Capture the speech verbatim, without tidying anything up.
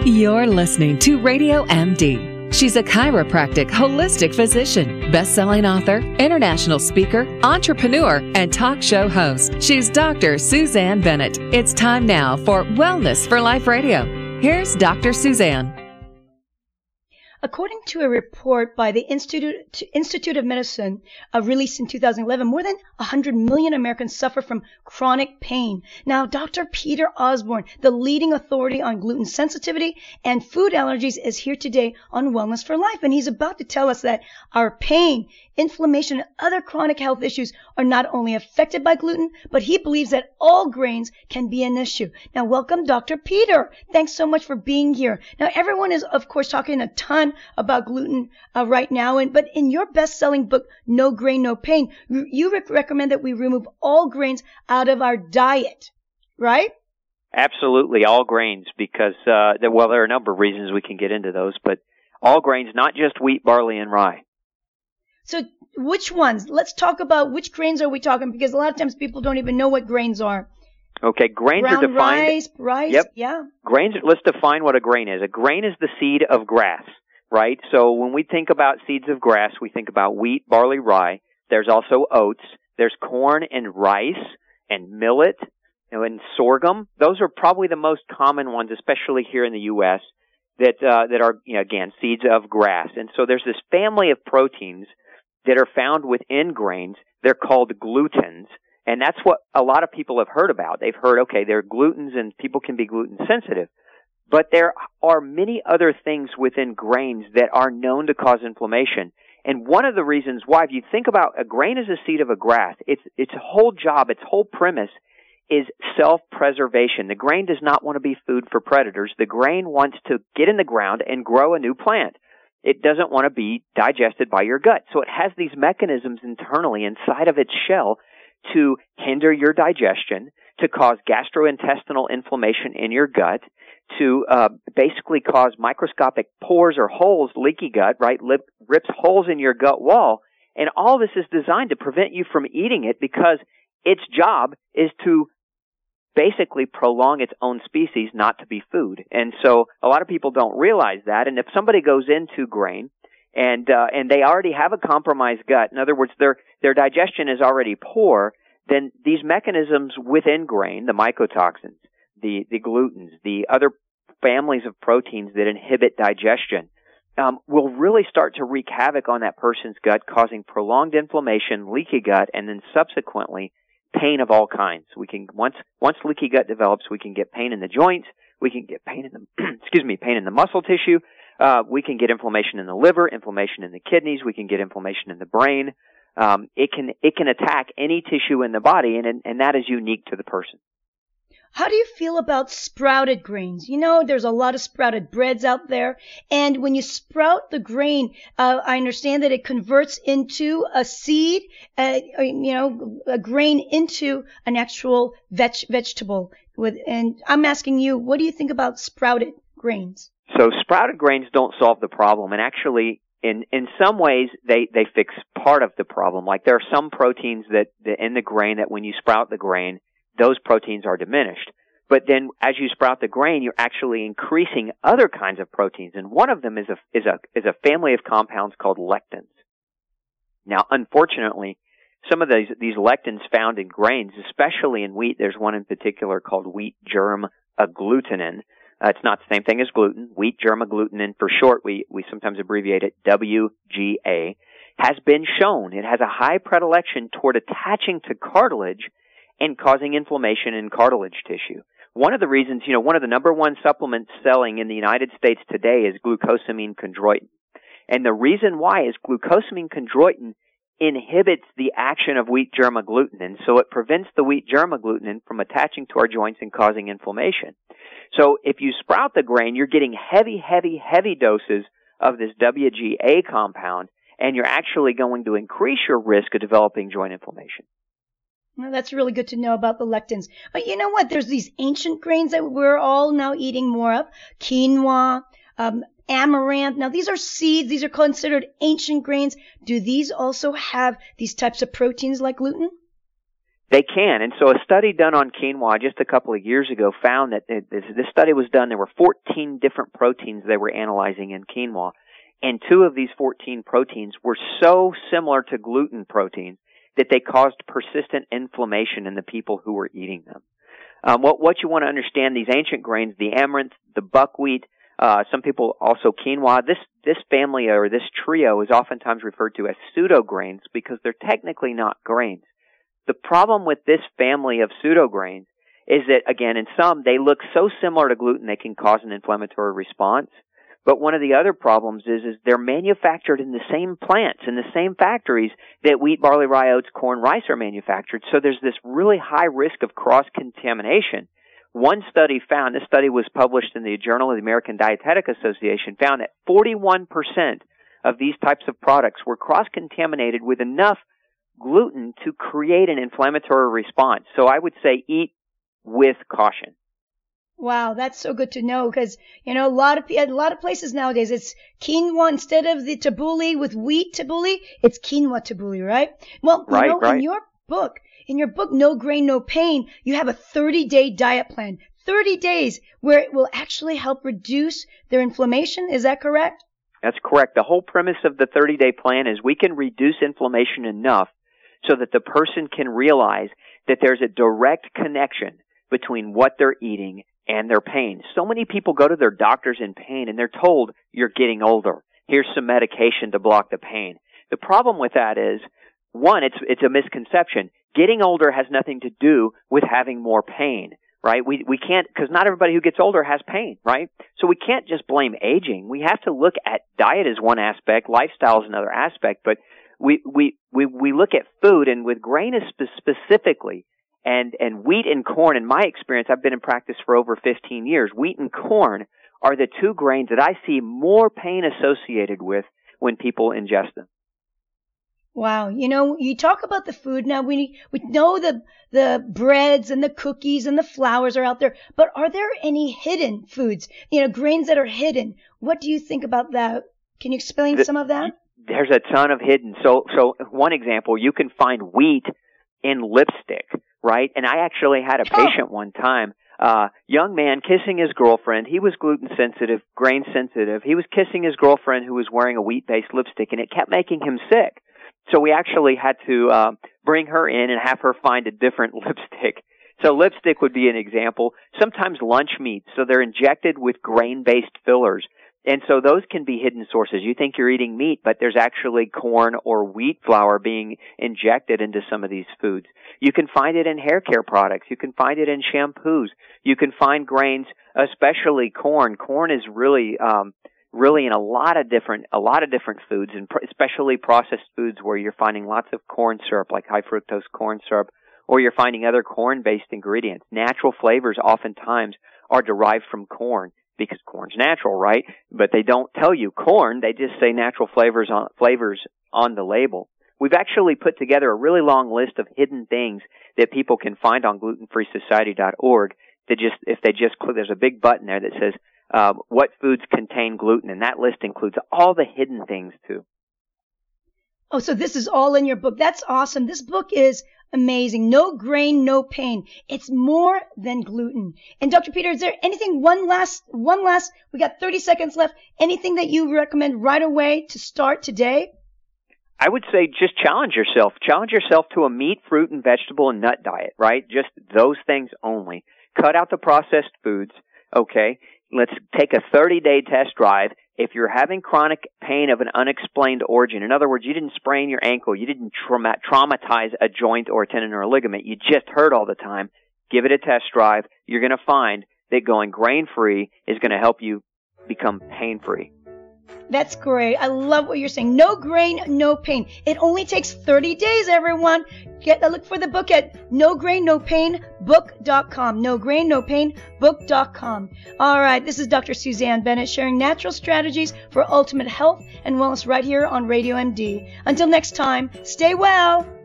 You're listening to Radio M D. She's a chiropractic holistic physician, best-selling author, international speaker, entrepreneur, and talk show host. She's Doctor Suzanne Bennett. It's time now for Wellness for Life Radio. Here's Doctor Suzanne. According to a report by the Institute, Institute of Medicine uh, released in two thousand eleven, more than one hundred million Americans suffer from chronic pain. Now, Doctor Peter Osborne, the leading authority on gluten sensitivity and food allergies, is here today on Wellness for Life, and he's about to tell us that our pain, inflammation, and other chronic health issues are not only affected by gluten, but he believes that all grains can be an issue. Now, welcome, Doctor Peter. Thanks so much for being here. Now, everyone is, of course, talking a ton about gluten uh, right now, and but in your best-selling book, No Grain, No Pain, you rec- recommend that we remove all grains out of our diet, right? Absolutely, all grains, because, uh, well, there are a number of reasons we can get into those, but all grains, not just wheat, barley, and rye. So which ones? Let's talk about which grains are we talking, because a lot of times people don't even know what grains are. Okay, grains Brown are defined. rice, rice, yep. yeah. Grains, let's define what a grain is. A grain is the seed of grass, right? So when we think about seeds of grass, we think about wheat, barley, rye. There's also oats. There's corn and rice and millet, you know, and sorghum. Those are probably the most common ones, especially here in the U S, that uh, that are, you know, again, seeds of grass. And so there's this family of proteins that are found within grains. They're called glutens. And that's what a lot of people have heard about. They've heard, okay, they're glutens and people can be gluten sensitive. But there are many other things within grains that are known to cause inflammation. And one of the reasons why, if you think about a grain as a seed of a grass, its its whole job, its whole premise is self-preservation. The grain does not want to be food for predators. The grain wants to get in the ground and grow a new plant. It doesn't want to be digested by your gut. So it has these mechanisms internally inside of its shell to hinder your digestion, to cause gastrointestinal inflammation in your gut, to uh, basically cause microscopic pores or holes, leaky gut, right, lip, rips holes in your gut wall. And all this is designed to prevent you from eating it because its job is to basically prolong its own species, not to be food. And so a lot of people don't realize that. And if somebody goes into grain and uh, and they already have a compromised gut, in other words, their their digestion is already poor, then these mechanisms within grain, the mycotoxins, the the glutens, the other families of proteins that inhibit digestion, um, will really start to wreak havoc on that person's gut, causing prolonged inflammation, leaky gut, and then subsequently pain of all kinds. We can once once leaky gut develops, we can get pain in the joints, we can get pain in the excuse me, pain in the muscle tissue, uh, we can get inflammation in the liver, inflammation in the kidneys, we can get inflammation in the brain. Um, it can it can attack any tissue in the body, and and that is unique to the person. How do you feel about sprouted grains? You know, there's a lot of sprouted breads out there. And when you sprout the grain, uh, I understand that it converts into a seed, uh, you know, a grain into an actual veg- vegetable. With, and I'm asking you, what do you think about sprouted grains? So sprouted grains don't solve the problem. And actually, in, in some ways, they, they fix part of the problem. Like there are some proteins that, that in the grain that when you sprout the grain, those proteins are diminished. But then as you sprout the grain, you're actually increasing other kinds of proteins. And one of them is a, is a, is a family of compounds called lectins. Now, unfortunately, some of these, these lectins found in grains, especially in wheat, there's one in particular called wheat germ agglutinin. Uh, it's not the same thing as gluten. Wheat germ agglutinin, for short, we, we sometimes abbreviate it W G A, has been shown. It has a high predilection toward attaching to cartilage and causing inflammation in cartilage tissue. One of the reasons, you know, one of the number one supplements selling in the United States today is glucosamine chondroitin. And the reason why is glucosamine chondroitin inhibits the action of wheat germ agglutinin, so it prevents the wheat germ agglutinin from attaching to our joints and causing inflammation. So if you sprout the grain, you're getting heavy, heavy, heavy doses of this W G A compound, and you're actually going to increase your risk of developing joint inflammation. Well, that's really good to know about the lectins. But you know what? There's these ancient grains that we're all now eating more of. Quinoa, um, amaranth. Now, these are seeds. These are considered ancient grains. Do these also have these types of proteins like gluten? They can. And so a study done on quinoa just a couple of years ago found that it, this, this study was done. There were fourteen different proteins they were analyzing in quinoa. And two of these fourteen proteins were so similar to gluten proteins that they caused persistent inflammation in the people who were eating them. Um, what, what you want to understand, these ancient grains, the amaranth, the buckwheat, uh, some people also quinoa, this, this family or this trio is oftentimes referred to as pseudograins because they're technically not grains. The problem with this family of pseudograins is that, again, in some, they look so similar to gluten they can cause an inflammatory response. But one of the other problems is, is they're manufactured in the same plants, in the same factories that wheat, barley, rye, oats, corn, rice are manufactured. So there's this really high risk of cross-contamination. One study found, this study was published in the Journal of the American Dietetic Association, found that forty-one percent of these types of products were cross-contaminated with enough gluten to create an inflammatory response. So I would say eat with caution. Wow, that's so good to know because, you know, a lot of a lot of places nowadays, it's quinoa instead of the tabbouleh with wheat tabbouleh, it's quinoa tabbouleh, right? Well, you right, know, right. in your book, in your book, No Grain, No Pain, you have a thirty-day diet plan, thirty days, where it will actually help reduce their inflammation. Is that correct? That's correct. The whole premise of the thirty-day plan is we can reduce inflammation enough so that the person can realize that there's a direct connection between what they're eating and their pain. So many people go to their doctors in pain and they're told, you're getting older. Here's some medication to block the pain. The problem with that is, one, it's, it's a misconception. Getting older has nothing to do with having more pain, right? We, we can't, because not everybody who gets older has pain, right? So we can't just blame aging. We have to look at diet as one aspect, lifestyle is another aspect, but we, we, we, we look at food, and with grain specifically, And, and wheat and corn, in my experience, I've been in practice for over fifteen years, wheat and corn are the two grains that I see more pain associated with when people ingest them. Wow. You know, you talk about the food now. We, we know the, the breads and the cookies and the flours are out there, but are there any hidden foods, you know, grains that are hidden? What do you think about that? Can you explain the, some of that? There's a ton of hidden. So, so one example, you can find wheat in lipstick, right? And I actually had a patient one time, uh, young man kissing his girlfriend. He was gluten sensitive, grain sensitive. He was kissing his girlfriend who was wearing a wheat-based lipstick, and it kept making him sick. So we actually had to uh, bring her in and have her find a different lipstick. So lipstick would be an example. Sometimes lunch meats, so they're injected with grain-based fillers. And so those can be hidden sources. You think you're eating meat, but there's actually corn or wheat flour being injected into some of these foods. You can find it in hair care products. You can find it in shampoos. You can find grains, especially corn. Corn is really, um, really in a lot of different, a lot of different foods, and pr- especially processed foods where you're finding lots of corn syrup, like high fructose corn syrup, or you're finding other corn-based ingredients. Natural flavors oftentimes are derived from corn, because corn's natural, right? But they don't tell you corn. They just say natural flavors on, flavors on the label. We've actually put together a really long list of hidden things that people can find on gluten free society dot org. That just, if they just click, there's a big button there that says, uh, what foods contain gluten, and that list includes all the hidden things too. Oh, so this is all in your book. That's awesome. This book is amazing. No grain, no pain. It's more than gluten. And Doctor Peter, is there anything, one last, one last, we got thirty seconds left, anything that you recommend right away to start today? I would say just challenge yourself. Challenge yourself to a meat, fruit, and vegetable and nut diet, right? Just those things only. Cut out the processed foods, okay? Let's take a thirty-day test drive. If you're having chronic pain of an unexplained origin, in other words, you didn't sprain your ankle, you didn't trauma- traumatize a joint or a tendon or a ligament, you just hurt all the time, give it a test drive. You're going to find that going grain-free is going to help you become pain-free. That's great. I love what you're saying. No grain, no pain. It only takes thirty days, everyone. Get a look for the book at no grain no pain book dot com. no grain no pain book dot com. All right, this is Doctor Suzanne Bennett sharing natural strategies for ultimate health and wellness right here on Radio M D. Until next time, stay well.